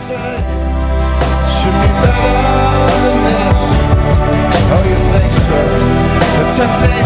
say should be better than this. Oh, you think so? The temptation